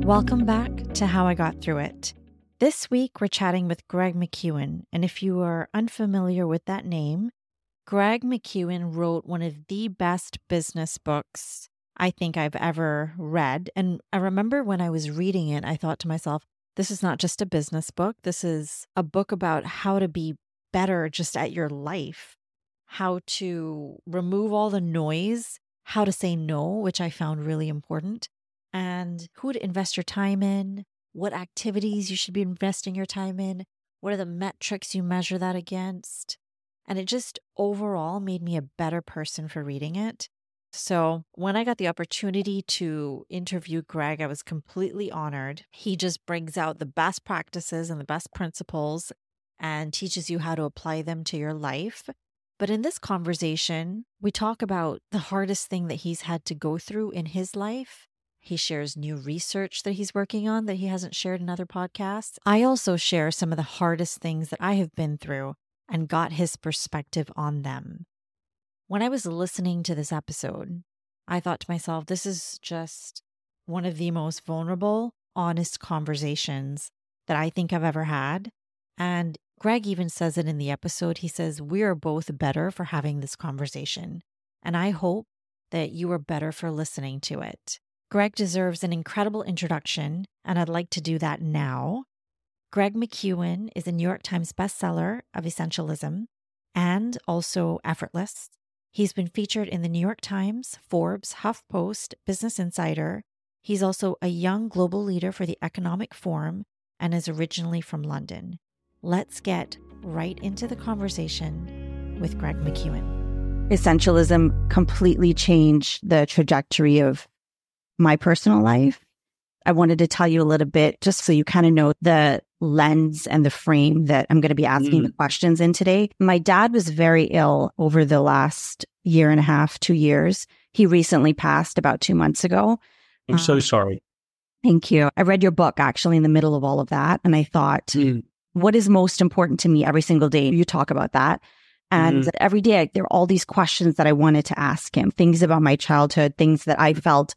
Welcome back to How I Got Through It. This week, we're chatting with Greg McKeown. And if you are unfamiliar with that name, Greg McKeown wrote one of the best business books I think I've ever read. And I remember when I was reading it, I thought to myself, this is not just a business book. This is a book about how to be better just at your life, how to remove all the noise, how to say no, which I found really important, and who to invest your time in, what activities you should be investing your time in, what are the metrics you measure that against. And it just overall made me a better person for reading it. So when I got the opportunity to interview Greg, I was completely honored. He just brings out the best practices and the best principles and teaches you how to apply them to your life. But in this conversation, we talk about the hardest thing that he's had to go through in his life. He shares new research that he's working on that he hasn't shared in other podcasts. I also share some of the hardest things that I have been through and got his perspective on them. When I was listening to this episode, I thought to myself, this is just one of the most vulnerable, honest conversations that I think I've ever had. And Greg even says it in the episode. He says, we are both better for having this conversation. And I hope that you are better for listening to it. Greg deserves an incredible introduction, and I'd like to do that now. Greg McKeown is a New York Times bestseller of Essentialism and also Effortless. He's been featured in the New York Times, Forbes, HuffPost, Business Insider. He's also a young global leader for the Economic Forum and is originally from London. Let's get right into the conversation with Greg McKeown. Essentialism completely changed the trajectory of my personal life. I wanted to tell you a little bit, just so you kind of know the lens and the frame that I'm going to be asking the questions in today. My dad was very ill over the last year and a half, 2 years. He recently passed about 2 months ago. I'm so sorry. Thank you. I read your book actually in the middle of all of that. And I thought, what is most important to me every single day? You talk about that. And every day there are all these questions that I wanted to ask him, things about my childhood, things that I felt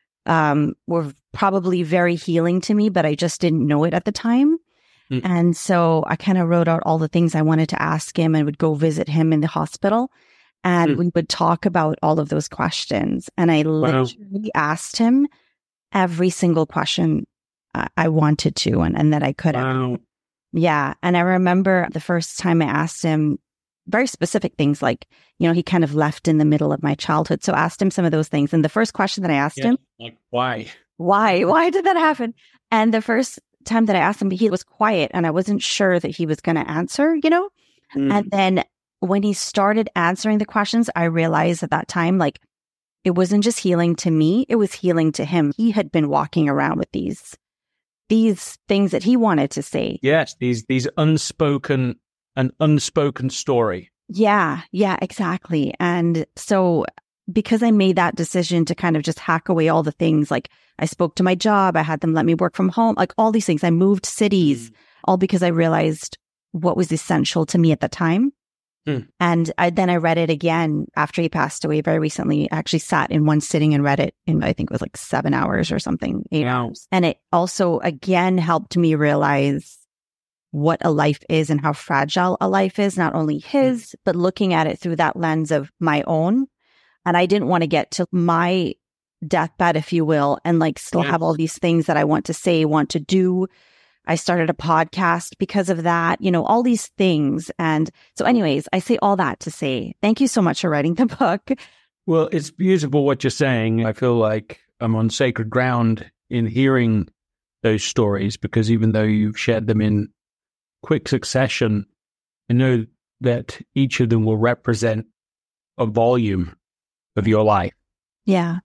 were probably very healing to me, but I just didn't know it at the time. And so I kind of wrote out all the things I wanted to ask him and would go visit him in the hospital. And we would talk about all of those questions. And I literally asked him every single question I wanted to and that I could have. Yeah. And I remember the first time I asked him very specific things like, you know, he kind of left in the middle of my childhood. So I asked him some of those things. And the first question that I asked him, like, why? Why did that happen? And the first time that I asked him, he was quiet and I wasn't sure that he was going to answer, you know? And then when he started answering the questions, I realized at that time, like, it wasn't just healing to me, it was healing to him. He had been walking around with these things that he wanted to say. Yes, these unspoken story. Yeah, exactly. And so because I made that decision to kind of just hack away all the things, like I spoke to my job, I had them let me work from home, like all these things. I moved cities, all because I realized what was essential to me at the time. And then I read it again after he passed away very recently. I actually sat in one sitting and read it in, I think it was like 7 hours or something, 8 hours. And it also, again, helped me realize what a life is and how fragile a life is, not only his, but looking at it through that lens of my own. And I didn't want to get to my deathbed, if you will, and like still have all these things that I want to say, want to do. I started a podcast because of that, you know, all these things. And so anyways, I say all that to say, thank you so much for writing the book. Well, it's beautiful what you're saying. I feel like I'm on sacred ground in hearing those stories, because even though you've shared them in quick succession, I know that each of them will represent a volume of your life. Yeah.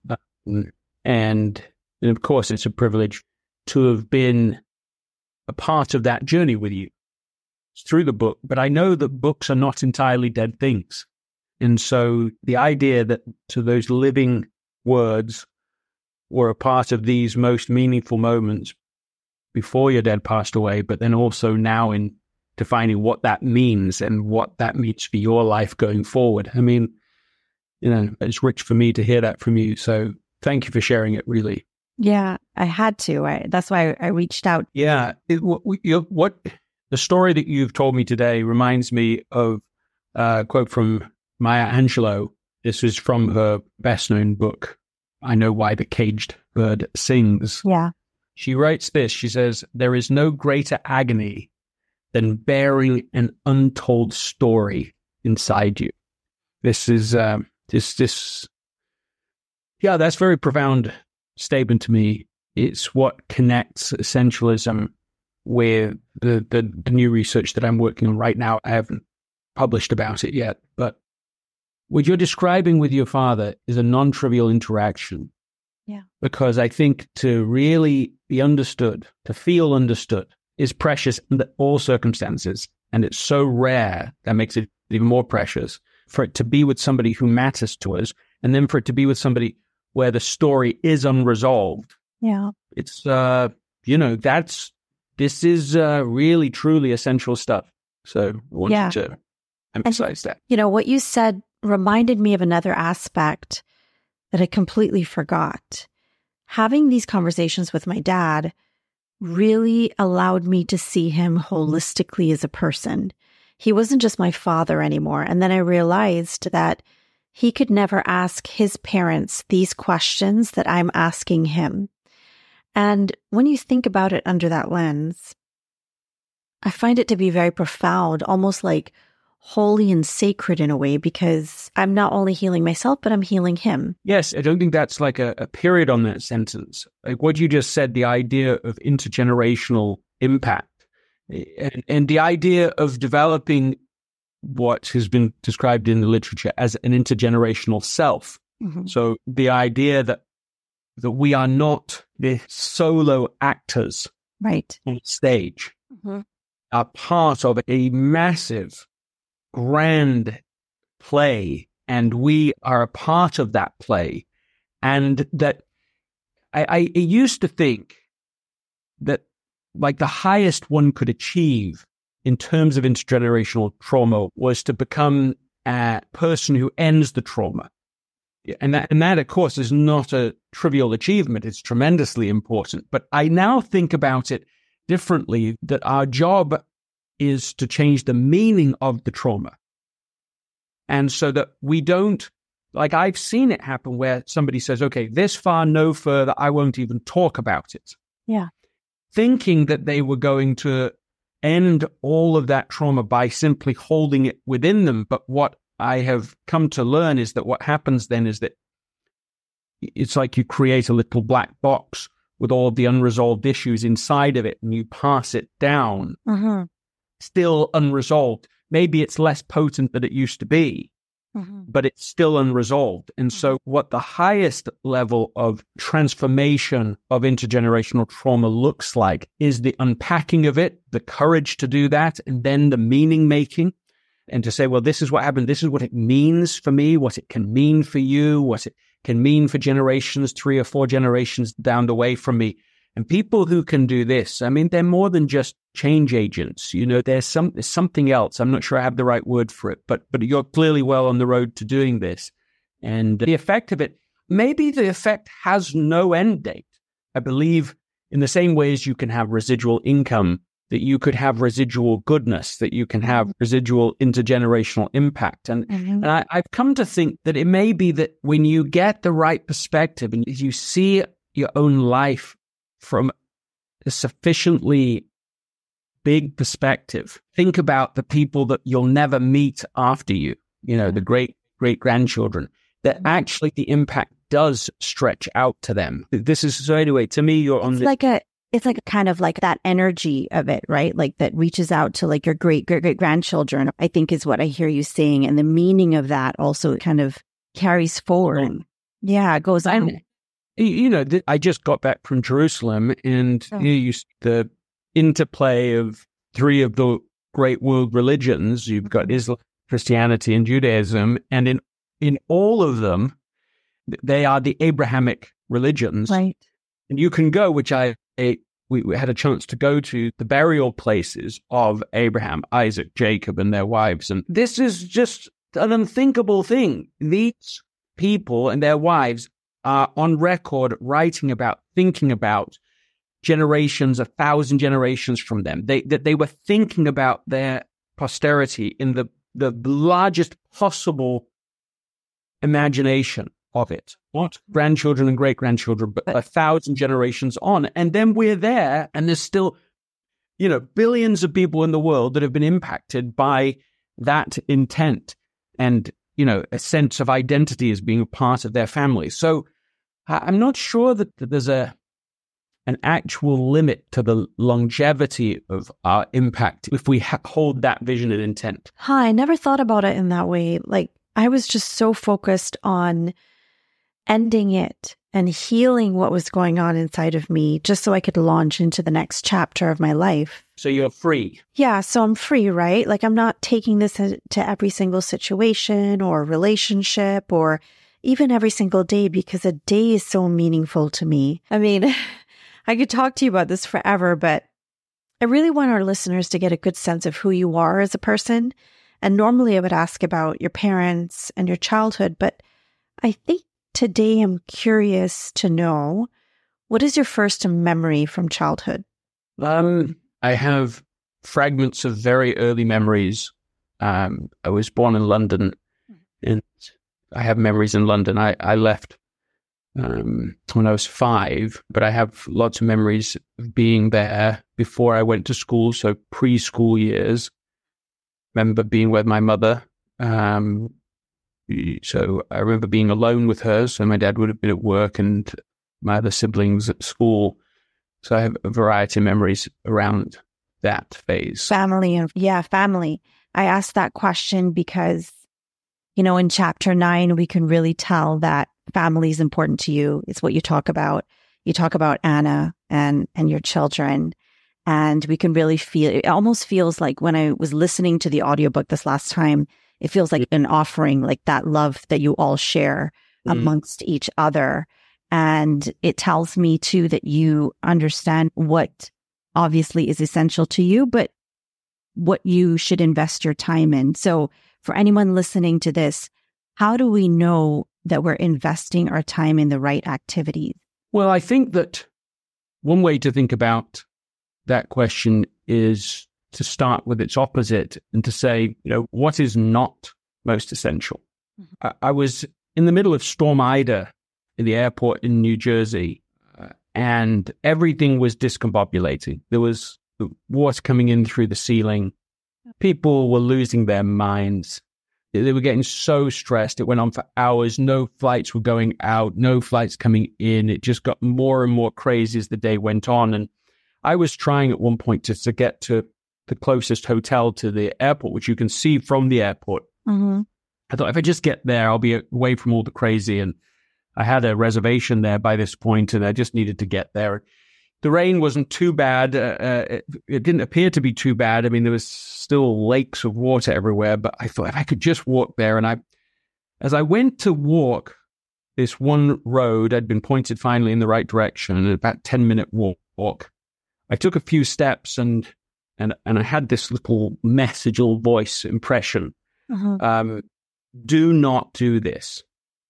And of course, it's a privilege to have been a part of that journey with you through the book. But I know that books are not entirely dead things. And so the idea that to those living words were a part of these most meaningful moments before your dad passed away, but then also now in defining what that means and what that means for your life going forward. I mean, you know, it's rich for me to hear that from you. So thank you for sharing it, really. Yeah, I had to. That's why I reached out. Yeah. What the story that you've told me today reminds me of a quote from Maya Angelou. This is from her best-known book, I Know Why the Caged Bird Sings. Yeah. She writes this. She says, "There is no greater agony than bearing an untold story inside you." This is yeah, that's a very profound statement to me. It's what connects essentialism with the new research that I'm working on right now. I haven't published about it yet, but what you're describing with your father is a non-trivial interaction. Yeah. Because I think to really be understood, to feel understood, is precious under all circumstances. And it's so rare that makes it even more precious for it to be with somebody who matters to us, and then for it to be with somebody where the story is unresolved. Yeah. It's, this is really, truly essential stuff. So I wanted to emphasize that. What you said reminded me of another aspect that I completely forgot. Having these conversations with my dad really allowed me to see him holistically as a person. He wasn't just my father anymore. And then I realized that he could never ask his parents these questions that I'm asking him. And when you think about it under that lens, I find it to be very profound, almost like holy and sacred in a way, because I'm not only healing myself, but I'm healing him. Yes, I don't think that's like a period on that sentence. Like what you just said, the idea of intergenerational impact and the idea of developing what has been described in the literature as an intergenerational self. Mm-hmm. So the idea that we are not the solo actors right on stage, mm-hmm. are part of a massive, grand play, and we are a part of that play. And that I used to think that like the highest one could achieve in terms of intergenerational trauma was to become a person who ends the trauma. And that, of course, is not a trivial achievement. It's tremendously important. But I now think about it differently, that our job is to change the meaning of the trauma. And so that we don't, like I've seen it happen where somebody says, okay, this far, no further, I won't even talk about it. Yeah. Thinking that they were going to end all of that trauma by simply holding it within them. But what I have come to learn is that what happens then is that it's like you create a little black box with all of the unresolved issues inside of it, and you pass it down, mm-hmm. still unresolved. Maybe it's less potent than it used to be, mm-hmm. but it's still unresolved. And so what the highest level of transformation of intergenerational trauma looks like is the unpacking of it, the courage to do that, and then the meaning making. And to say, well, this is what happened. This is what it means for me, what it can mean for you, what it can mean for generations, 3 or 4 generations down the way from me. And people who can do this, I mean, they're more than just change agents. There's something else. I'm not sure I have the right word for it, but you're clearly well on the road to doing this. And the effect of it, maybe the effect has no end date. I believe in the same way as you can have residual income, that you could have residual goodness, that you can have residual intergenerational impact. And, mm-hmm. and I've come to think that it may be that when you get the right perspective and you see your own life from a sufficiently big perspective, think about the people that you'll never meet after you, the great-grandchildren, that actually the impact does stretch out to them. This is, so anyway, to me, you're on it's like a kind of like that energy of it, right? Like that reaches out to like your great-great-grandchildren, I think is what I hear you saying. And the meaning of that also kind of carries forward. Yeah, it goes on. I just got back from Jerusalem, and you see the interplay of 3 of the great world religions. You've got Islam, Christianity, and Judaism. And in all of them, they are the Abrahamic religions. Right. And you can go, which we had a chance to go to, the burial places of Abraham, Isaac, Jacob, and their wives. And this is just an unthinkable thing. These people and their wives are on record writing about, thinking about generations, 1,000 generations from them. They were thinking about their posterity in the largest possible imagination of it. What? Grandchildren and great-grandchildren, but 1,000 generations on. And then we're there, and there's still, billions of people in the world that have been impacted by that intent and, a sense of identity as being a part of their family. So I'm not sure that there's an actual limit to the longevity of our impact if we hold that vision and intent. I never thought about it in that way. Like, I was just so focused on ending it and healing what was going on inside of me just so I could launch into the next chapter of my life. So you're free. Yeah, so I'm free, right? Like, I'm not taking this to every single situation or relationship or even every single day, because a day is so meaningful to me. I mean, I could talk to you about this forever, but I really want our listeners to get a good sense of who you are as a person. And normally I would ask about your parents and your childhood, but I think today I'm curious to know, what is your first memory from childhood? I have fragments of very early memories. I was born in London, and I have memories in London. I left when I was 5, but I have lots of memories of being there before I went to school, so preschool years. Remember being with my mother. So I remember being alone with her, so my dad would have been at work and my other siblings at school. So I have a variety of memories around that phase. Family. I asked that question because, in chapter 9, we can really tell that family is important to you. It's what you talk about. You talk about Anna and your children. And we can really feel, it almost feels like when I was listening to the audiobook this last time, it feels like an offering, like that love that you all share amongst each other. And it tells me too that you understand what obviously is essential to you, but what you should invest your time in. So for anyone listening to this, how do we know that we're investing our time in the right activities? Well, I think that one way to think about that question is to start with its opposite and to say, what is not most essential? Mm-hmm. I was in the middle of Storm Ida in the airport in New Jersey, and everything was discombobulating. There was water coming in through the ceiling. People were losing their minds. They were getting so stressed. It went on for hours. No flights were going out, no flights coming in. It just got more and more crazy as the day went on. And I was trying at one point to get to the closest hotel to the airport, which you can see from the airport. Mm-hmm. I thought, if I just get there, I'll be away from all the crazy. And I had a reservation there by this point, and I just needed to get there. The rain wasn't too bad. It didn't appear to be too bad. I mean, there was still lakes of water everywhere, but I thought if I could just walk there. And as I went to walk this one road, I'd been pointed finally in the right direction, about 10-minute walk. I took a few steps and I had this little messageable voice impression. Uh-huh. Do not do this.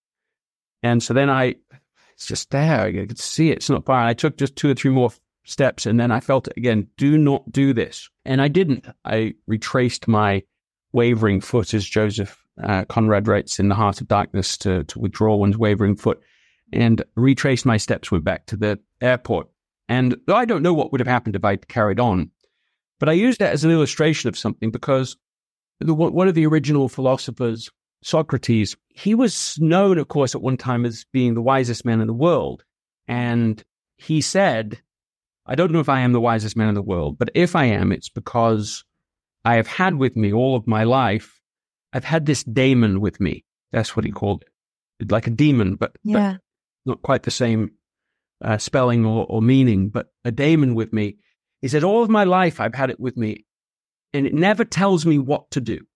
And so then it's just there. I could see it. It's not far. I took just 2 or 3 more steps, and then I felt it again. Do not do this. And I didn't. I retraced my wavering foot, as Joseph Conrad writes in The Heart of Darkness, to withdraw one's wavering foot, and retraced my steps, went back to the airport. And I don't know what would have happened if I'd carried on, but I used that as an illustration of something, because one of the original philosophers, Socrates, he was known, of course, at one time as being the wisest man in the world. And he said, I don't know if I am the wisest man in the world, but if I am, it's because I have had with me all of my life, I've had this daemon with me. That's what he called it. Like a demon, but not quite the same spelling or meaning, but a daemon with me. He said, all of my life I've had it with me, and it never tells me what to do.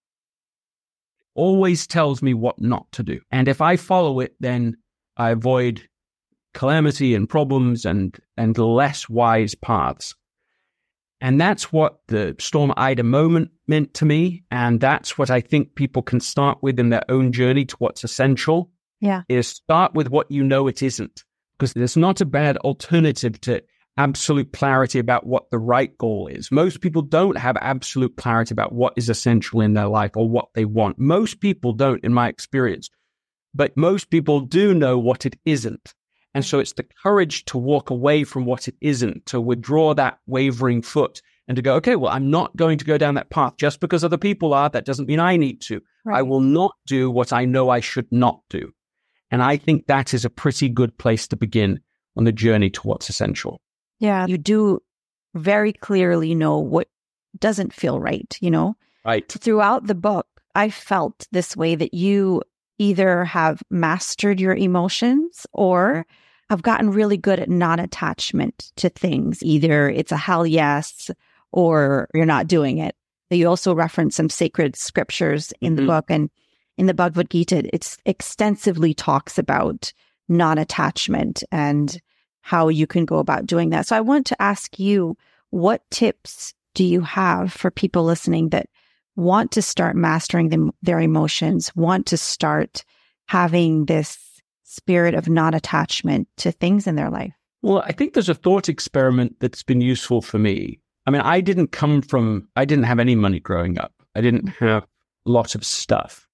Always tells me what not to do. And if I follow it, then I avoid calamity and problems and less wise paths. And that's what the Storm Ida moment meant to me. And that's what I think people can start with in their own journey to what's essential. Yeah. is start with what you know it isn't, because there's not a bad alternative to absolute clarity about what the right goal is. Most people don't have absolute clarity about what is essential in their life or what they want. Most people don't, in my experience, but most people do know what it isn't. And so it's the courage to walk away from what it isn't, to withdraw that wavering foot and to go, okay, well, I'm not going to go down that path just because other people are. That doesn't mean I need to. Right. I will not do what I know I should not do. And I think that is a pretty good place to begin on the journey to what's essential. Yeah, you do very clearly know what doesn't feel right, you know? Right. Throughout the book, I felt this way, that you either have mastered your emotions or have gotten really good at non-attachment to things. Either it's a hell yes or you're not doing it. You also reference some sacred scriptures in the book, and in the Bhagavad Gita, it extensively talks about non-attachment and how you can go about doing that. So I want to ask you, what tips do you have for people listening that want to start mastering their emotions, want to start having this spirit of non-attachment to things in their life? Well, I think there's a thought experiment that's been useful for me. I mean, I didn't have any money growing up. I didn't have a lot of stuff.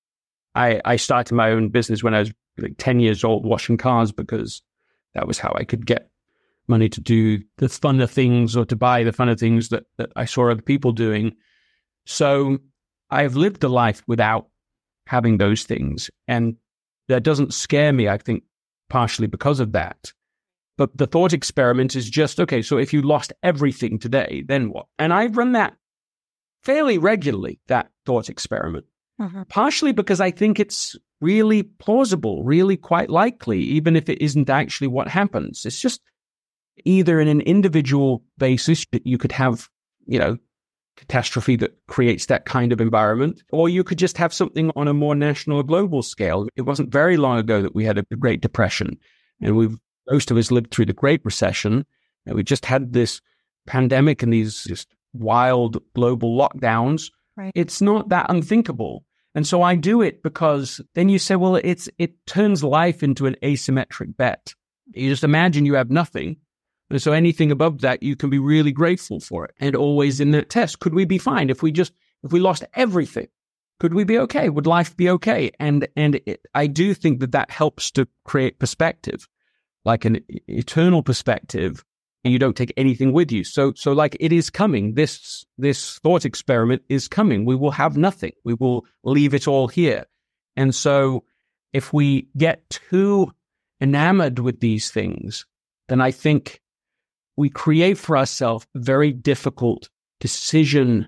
I started my own business when I was like 10 years old, washing cars, because that was how I could get money to do the funner things or to buy the funner things that I saw other people doing. So I've lived a life without having those things. And that doesn't scare me, I think, partially because of that. But the thought experiment is just, okay, so if you lost everything today, then what? And I run that fairly regularly, that thought experiment. Partially because I think it's really plausible, really quite likely, even if it isn't actually what happens. It's just either in an individual basis that you could have, catastrophe that creates that kind of environment, or you could just have something on a more national or global scale. It wasn't very long ago that we had a Great Depression, and most of us lived through the Great Recession, and we just had this pandemic and these just wild global lockdowns. Right. It's not that unthinkable. And so I do it because then you say, well, it turns life into an asymmetric bet. You just imagine you have nothing. And so anything above that, you can be really grateful for it. And always in that test, could we be fine if we lost everything? Could we be okay? Would life be okay? And I do think that helps to create perspective, like an eternal perspective. And you don't take anything with you. So like it is coming. This thought experiment is coming. We will have nothing. We will leave it all here. And so if we get too enamored with these things, then I think we create for ourselves a very difficult decision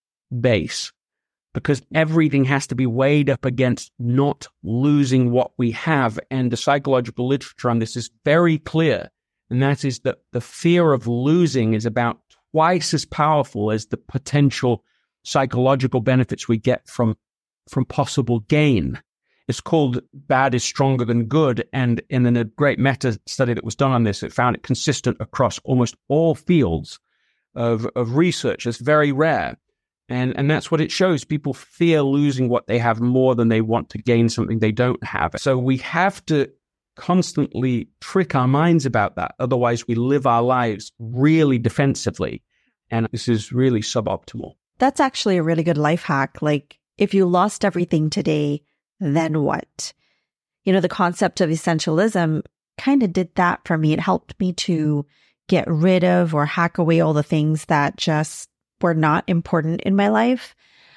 base, because everything has to be weighed up against not losing what we have. And the psychological literature on this is very clear. And that is that the fear of losing is about twice as powerful as the potential psychological benefits we get from possible gain. It's called bad is stronger than good. And in a great meta study that was done on this, it found it consistent across almost all fields of research. It's very rare. And that's what it shows. People fear losing what they have more than they want to gain something they don't have. So we have to constantly trick our minds about that. Otherwise, we live our lives really defensively. And this is really suboptimal. That's actually a really good life hack. Like, if you lost everything today, then what? The concept of essentialism kind of did that for me. It helped me to get rid of or hack away all the things that just were not important in my life.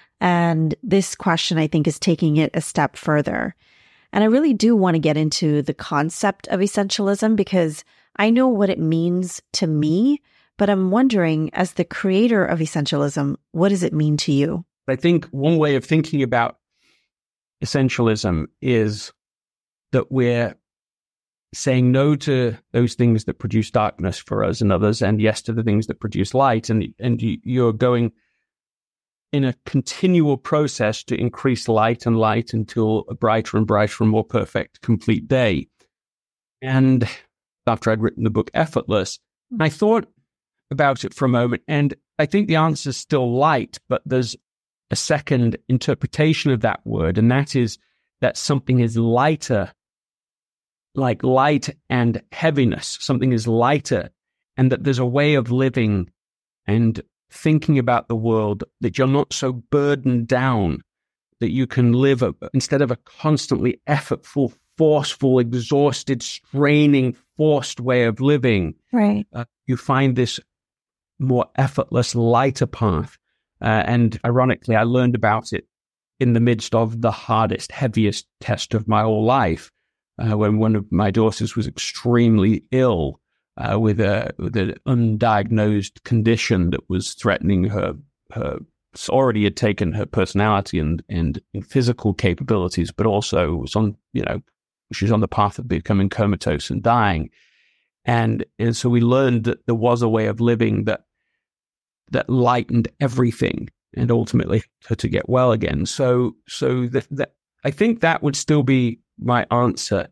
And this question, I think, is taking it a step further. And I really do want to get into the concept of essentialism, because I know what it means to me, but I'm wondering, as the creator of essentialism, what does it mean to you? I think one way of thinking about essentialism is that we're saying no to those things that produce darkness for us and others, and yes to the things that produce light. And you're going in a continual process to increase light and light until a brighter and brighter and more perfect, complete day. And after I'd written the book Effortless, I thought about it for a moment, and I think the answer is still light, but there's a second interpretation of that word, and that is that something is lighter, like light and heaviness, something is lighter, and that there's a way of living and thinking about the world that you're not so burdened down, that you can live instead of a constantly effortful, forceful, exhausted, straining, forced way of living. Right. You find this more effortless, lighter path. And ironically, I learned about it in the midst of the hardest, heaviest test of my whole life, when one of my daughters was extremely ill with an undiagnosed condition that was threatening her already had taken her personality and physical capabilities, but also was on, she's on the path of becoming comatose and dying. And so we learned that there was a way of living that lightened everything and ultimately her to get well again. So that I think that would still be my answer.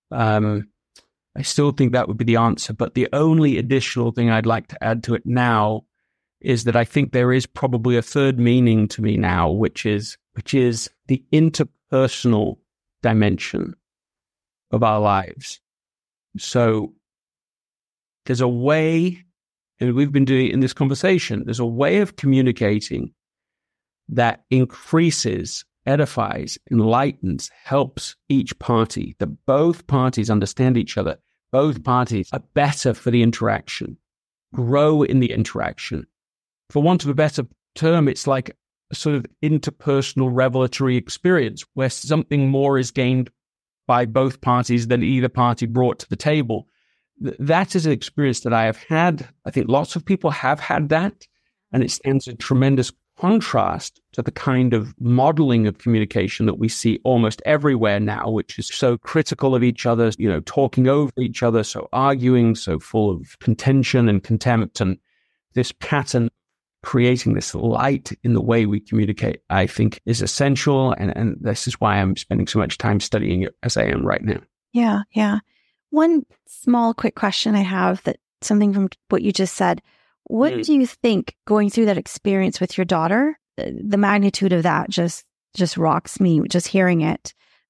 I still think that would be the answer. But the only additional thing I'd like to add to it now is that I think there is probably a third meaning to me now, which is the interpersonal dimension of our lives. So there's a way, and we've been doing it in this conversation, there's a way of communicating that increases, edifies, enlightens, helps each party, that both parties understand each other, both parties are better for the interaction, grow in the interaction. For want of a better term, it's like a sort of interpersonal revelatory experience where something more is gained by both parties than either party brought to the table. That is an experience that I have had. I think lots of people have had that, and it stands in tremendous contrast to the kind of modeling of communication that we see almost everywhere now, which is so critical of each other, talking over each other, so arguing, so full of contention and contempt. And this pattern creating this light in the way we communicate, I think, is essential. And this is why I'm spending so much time studying it as I am right now. Yeah, yeah. One small, quick question I have, that something from what you just said. What do you think, going through that experience with your daughter, the magnitude of that just rocks me, just hearing it.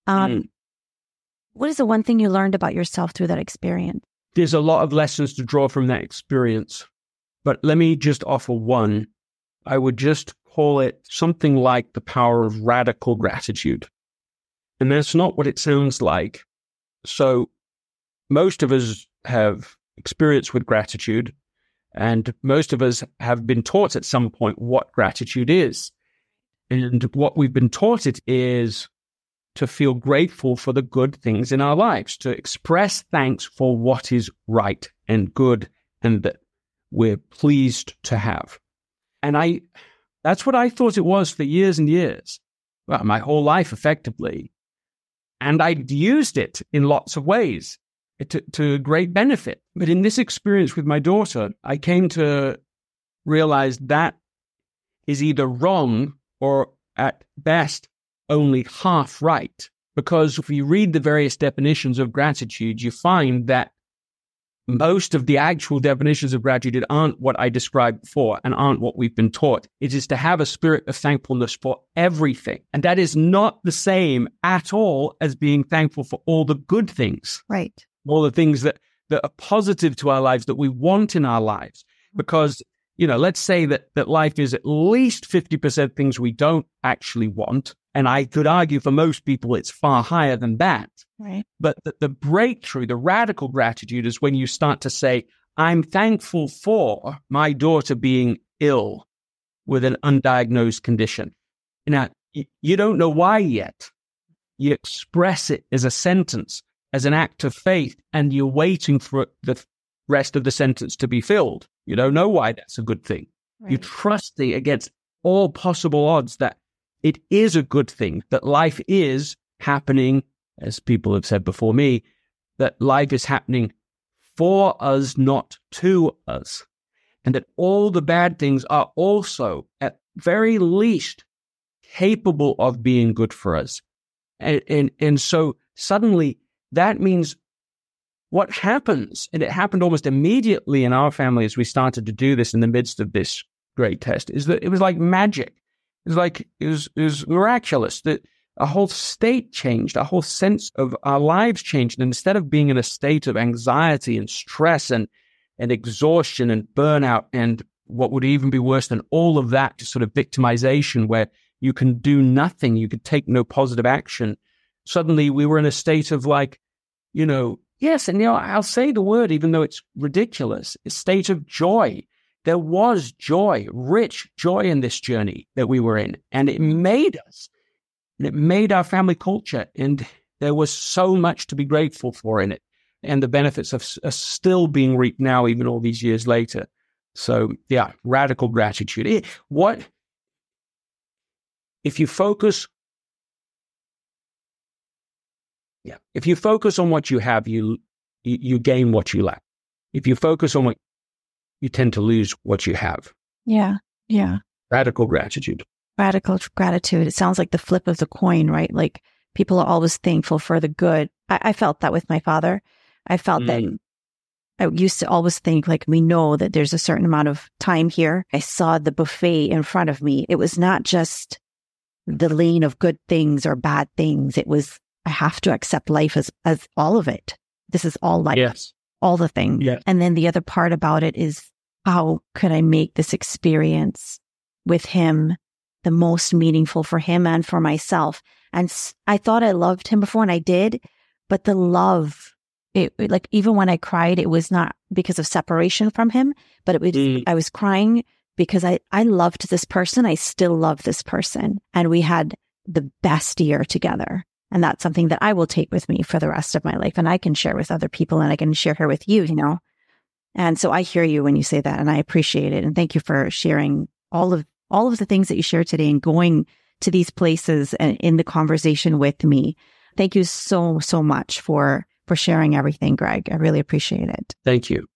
What is the one thing you learned about yourself through that experience? There's a lot of lessons to draw from that experience, but let me just offer one. I would just call it something like the power of radical gratitude. And that's not what it sounds like. So most of us have experience with gratitude, and most of us have been taught at some point what gratitude is. And what we've been taught it is to feel grateful for the good things in our lives, to express thanks for what is right and good and that we're pleased to have. And that's what I thought it was for years and years, well, my whole life effectively. And I'd used it in lots of ways to great benefit. But in this experience with my daughter, I came to realize that is either wrong or at best only half right. Because if you read the various definitions of gratitude, you find that most of the actual definitions of gratitude aren't what I described before and aren't what we've been taught. It is to have a spirit of thankfulness for everything. And that is not the same at all as being thankful for all the good things. Right. All the things that are positive to our lives, that we want in our lives. Because, let's say that life is at least 50% things we don't actually want. And I could argue for most people, it's far higher than that. Right. But the breakthrough, the radical gratitude is when you start to say, I'm thankful for my daughter being ill with an undiagnosed condition. Now, you don't know why yet. You express it as a sentence, as an act of faith, and you're waiting for the rest of the sentence to be filled. You don't know why that's a good thing. Right. You're trusting against all possible odds that it is a good thing, that life is happening, as people have said before me, that life is happening for us, not to us. And that all the bad things are also, at very least, capable of being good for us. And so suddenly, that means what happens, and it happened almost immediately in our family as we started to do this in the midst of this great test, is that it was like magic. It was miraculous that our whole state changed. Our whole sense of our lives changed. And instead of being in a state of anxiety and stress and exhaustion and burnout and what would even be worse than all of that, just sort of victimization where you can do nothing, you could take no positive action. Suddenly we were in a state of like, yes, and I'll say the word, even though it's ridiculous, a state of joy. There was joy, rich joy in this journey that we were in, and it made us. And it made our family culture, and there was so much to be grateful for in it. And the benefits are still being reaped now, even all these years later. So, yeah, radical gratitude. If you focus on what you have, you gain what you lack. If you focus on what you tend to lose what you have. Yeah. Yeah. Radical gratitude. Radical gratitude. It sounds like the flip of the coin, right? Like people are always thankful for the good. I felt that with my father. I felt that I used to always think like, we know that there's a certain amount of time here. I saw the buffet in front of me. It was not just the lane of good things or bad things. It was, I have to accept life as all of it. This is all life. Yes. All the things. Yes. And then the other part about it is, how could I make this experience with him the most meaningful for him and for myself? And I thought I loved him before, and I did, but the love, like even when I cried, it was not because of separation from him, but it was, I was crying because I loved this person. I still love this person. And we had the best year together. And that's something that I will take with me for the rest of my life. And I can share with other people, and I can share here with you, And so I hear you when you say that, and I appreciate it. And thank you for sharing all of the things that you shared today and going to these places and in the conversation with me. Thank you so, so much for sharing everything, Greg. I really appreciate it. Thank you.